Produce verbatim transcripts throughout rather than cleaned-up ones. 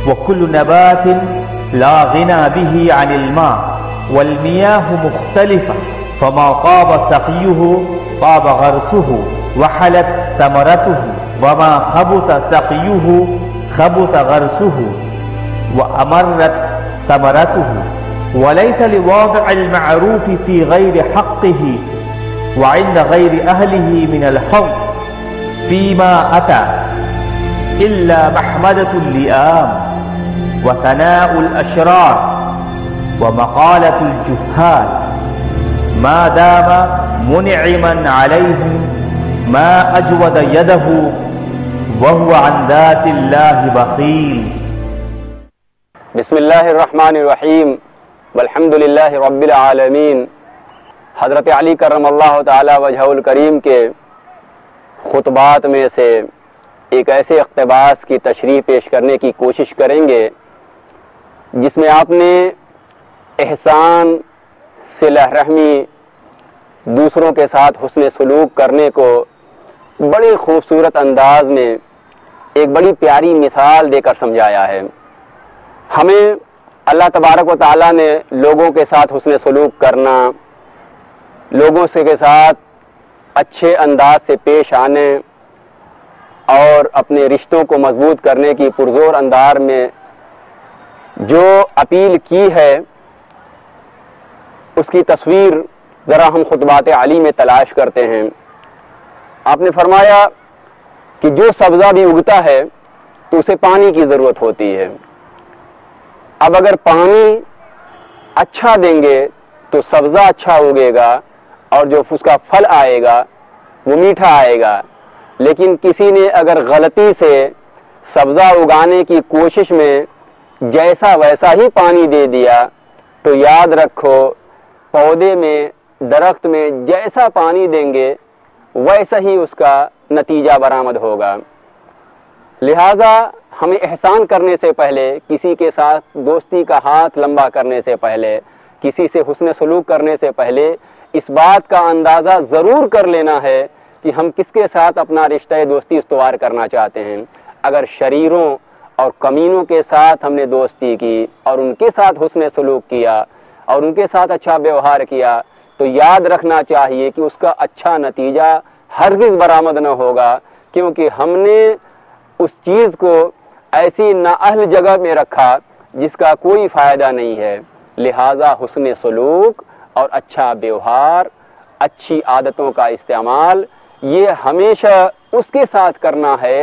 وكل نبات لا غنى به عن الماء والمياه مختلفة فما طاب سقيه طاب غرسه وحلت ثمرته وما خبث سقيه خبث غرسه وأمرت ثمرته وليس لواضع المعروف في غير حقه وعند غير أهله من الحظ فيما أتى إلا محمدة اللئام وثناء الأشرار ومقالة الجهال ما دام منعما عليهم ما أجود يده وهو عن ذات الله بخيل. بسم اللہ الرحمن الرحیم والحمد للہ رب العالمین. حضرت علی کرم اللہ تعالی وجہہ الکریم کے خطبات میں سے ایک ایسے اقتباس کی تشریح پیش کرنے کی کوشش کریں گے جس میں آپ نے احسان، صلہ رحمی، دوسروں کے ساتھ حسن سلوک کرنے کو بڑے خوبصورت انداز میں ایک بڑی پیاری مثال دے کر سمجھایا ہے. ہمیں اللہ تبارک و تعالیٰ نے لوگوں کے ساتھ حسن سلوک کرنا، لوگوں سے کے ساتھ اچھے انداز سے پیش آنے اور اپنے رشتوں کو مضبوط کرنے کی پرزور انداز میں جو اپیل کی ہے اس کی تصویر ذرا ہم خطبات علی میں تلاش کرتے ہیں. آپ نے فرمایا کہ جو سبزہ بھی اگتا ہے تو اسے پانی کی ضرورت ہوتی ہے. اب اگر پانی اچھا دیں گے تو سبزہ اچھا اگے گا اور جو اس کا پھل آئے گا وہ میٹھا آئے گا. لیکن کسی نے اگر غلطی سے سبزہ اگانے کی کوشش میں جیسا ویسا ہی پانی دے دیا تو یاد رکھو پودے میں، درخت میں جیسا پانی دیں گے ویسا ہی اس کا نتیجہ برآمد ہوگا. لہذا ہمیں احسان کرنے سے پہلے، کسی کے ساتھ دوستی کا ہاتھ لمبا کرنے سے پہلے، کسی سے حسن سلوک کرنے سے پہلے اس بات کا اندازہ ضرور کر لینا ہے کہ ہم کس کے ساتھ اپنا رشتہ دوستی استوار کرنا چاہتے ہیں. اگر شریروں اور کمینوں کے ساتھ ہم نے دوستی کی اور ان کے ساتھ حسن سلوک کیا اور ان کے ساتھ اچھا ویوہار کیا تو یاد رکھنا چاہیے کہ اس کا اچھا نتیجہ ہرگز برآمد نہ ہوگا، کیونکہ ہم نے اس چیز کو ایسی نااہل جگہ میں رکھا جس کا کوئی فائدہ نہیں ہے. لہذا حسن سلوک اور اچھا ویوہار، اچھی عادتوں کا استعمال یہ ہمیشہ اس کے ساتھ کرنا ہے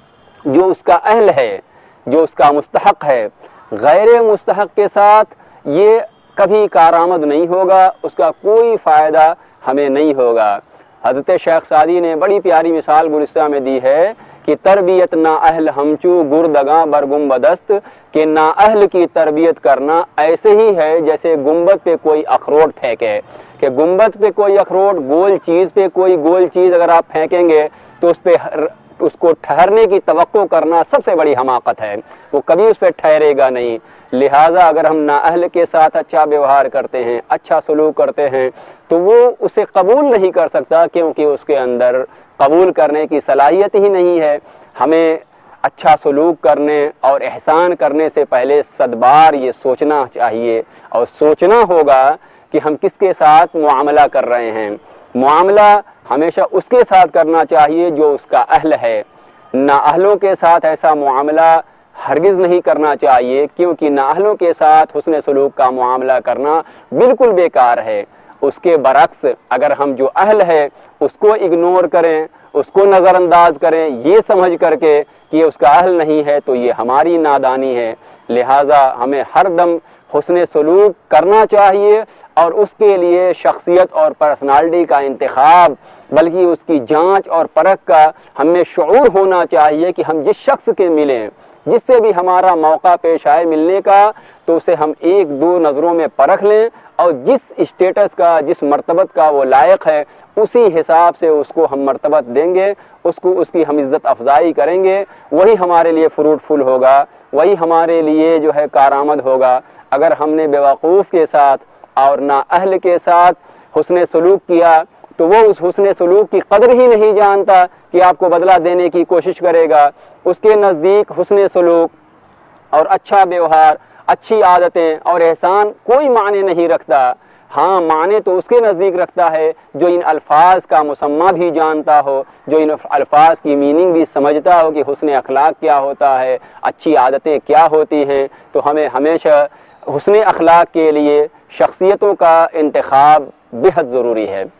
جو اس کا اہل ہے، جو اس کا مستحق ہے. غیر مستحق کے ساتھ یہ کبھی کارآمد نہیں ہوگا، اس کا کوئی فائدہ ہمیں نہیں ہوگا. حضرت شیخ سعدی نے بڑی پیاری مثال گلستہ میں دی ہے کہ تربیت نا اہل ہمچو گردگاں بر گنبدست، کہ نا اہل کی تربیت کرنا ایسے ہی ہے جیسے گنبد پہ کوئی اخروٹ پھینکے. کہ گنبد پہ کوئی اخروٹ، گول چیز پہ کوئی گول چیز اگر آپ پھینکیں گے تو اس پہ اس کو ٹھہرنے کی توقع کرنا سب سے بڑی حماقت ہے، وہ کبھی اس پہ ٹھہرے گا نہیں. لہٰذا اگر ہم نااہل کے ساتھ اچھا ویوہار کرتے ہیں، اچھا سلوک کرتے ہیں تو وہ اسے قبول نہیں کر سکتا، کیونکہ اس کے اندر قبول کرنے کی صلاحیت ہی نہیں ہے. ہمیں اچھا سلوک کرنے اور احسان کرنے سے پہلے صد بار یہ سوچنا چاہیے اور سوچنا ہوگا کہ ہم کس کے ساتھ معاملہ کر رہے ہیں. معاملہ ہمیشہ اس کے ساتھ کرنا چاہیے جو اس کا اہل ہے. نااہلوں کے ساتھ ایسا معاملہ ہرگز نہیں کرنا چاہیے، کیونکہ نااہلوں کے ساتھ حسن سلوک کا معاملہ کرنا بالکل بیکار ہے. اس کے برعکس اگر ہم جو اہل ہے اس کو اگنور کریں، اس کو نظر انداز کریں یہ سمجھ کر کے کہ یہ اس کا اہل نہیں ہے تو یہ ہماری نادانی ہے. لہذا ہمیں ہر دم حسن سلوک کرنا چاہیے اور اس کے لیے شخصیت اور پرسنالٹی کا انتخاب بلکہ اس کی جانچ اور پرکھ کا ہمیں شعور ہونا چاہیے کہ ہم جس شخص کے ملیں، جس سے بھی ہمارا موقع پیش آئے ملنے کا، تو اسے ہم ایک دو نظروں میں پرکھ لیں اور جس اسٹیٹس کا، جس مرتبت کا وہ لائق ہے اسی حساب سے اس کو ہم مرتبت دیں گے، اس کو اس کی ہم عزت افزائی کریں گے. وہی ہمارے لیے فروٹفل ہوگا، وہی ہمارے لیے جو ہے کارآمد ہوگا. اگر ہم نے بیوقوف کے ساتھ اور نااہل کے ساتھ حسن سلوک کیا تو وہ اس حسن سلوک کی قدر ہی نہیں جانتا کہ آپ کو بدلہ دینے کی کوشش کرے گا. اس کے نزدیک حسن سلوک اور اچھا व्यवहार, اچھی عادتیں اور احسان کوئی معنی نہیں رکھتا. ہاں معنی تو اس کے نزدیک رکھتا ہے جو ان الفاظ کا مسمى بھی جانتا ہو, جو ان الفاظ کی میننگ بھی سمجھتا ہو کہ حسن اخلاق کیا ہوتا ہے, اچھی عادتیں کیا ہوتی ہیں. تو ہمیں ہمیشہ حسن اخلاق کے لیے شخصیتوں کا انتخاب بے حد ضروری ہے.